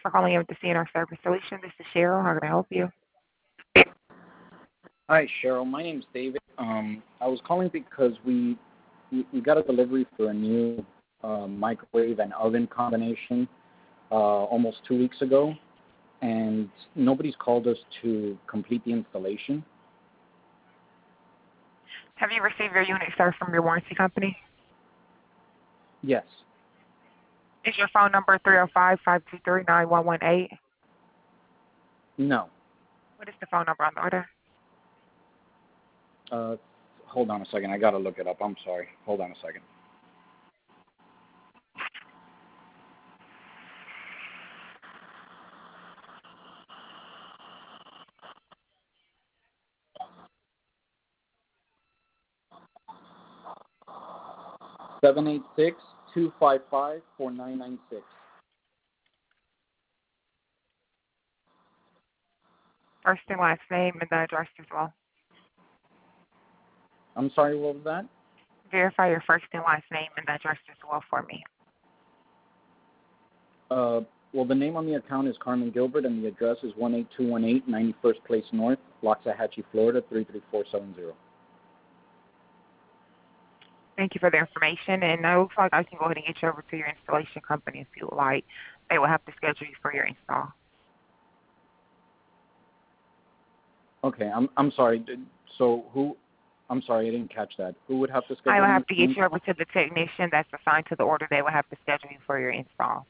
for calling in with the CNR Service Solution. This is Cheryl. How can I help you? Hi, Cheryl. My name's David. I was calling because we got a delivery for a new microwave and oven combination almost 2 weeks ago, and nobody's called us to complete the installation. Have you received your unit, sir, from your warranty company? Yes. Is your phone number 305-523-9118? No. What is the phone number on the order? Hold on a second. I got to look it up. I'm sorry. Hold on a second. Seven 255-4996. First and last name and the address as well. I'm sorry, what was that? Verify your first and last name and the address as well for me. Well, the name on the account is Carmen Gilbert, and the address is 18218 91st Place North, Loxahatchee, Florida, 33470. Thank you for the information. And it looks like I can go ahead and get you over to your installation company if you would like. They will have to schedule you for your install. Okay, I'm sorry. So who? I'm sorry, I didn't catch that. Who would have to schedule? I will have to get you over to the technician that's assigned to the order. They will have to schedule you for your install.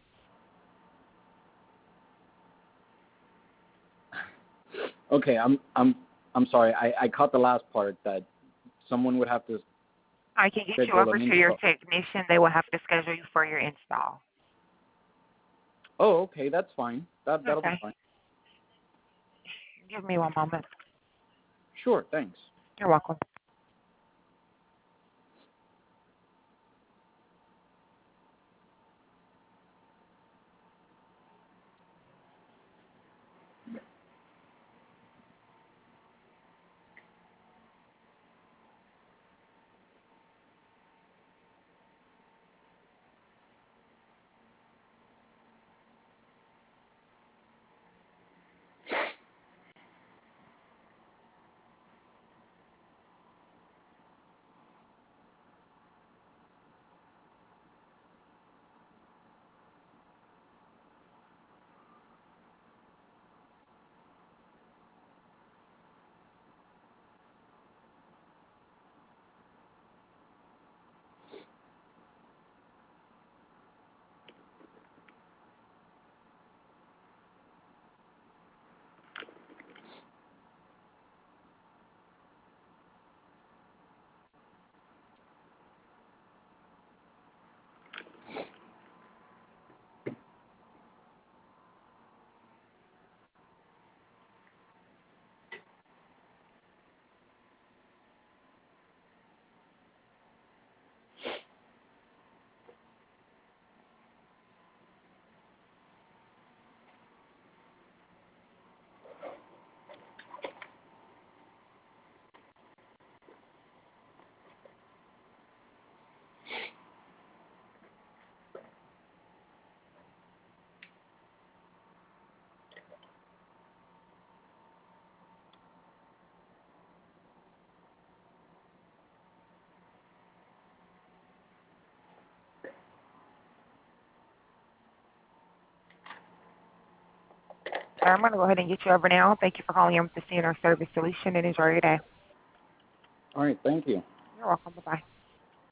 Okay, I'm sorry. I caught the last part that someone would have to. I can get you over to your technician. They will have to schedule you for your install. Oh, okay, that's fine. That'll Okay. be fine. Give me one moment. Sure, thanks. You're welcome. Sir, I'm going to go ahead and get you over now. Thank you for calling in with the CNR Service Solution and enjoy your day. All right, thank you. You're welcome. Bye-bye.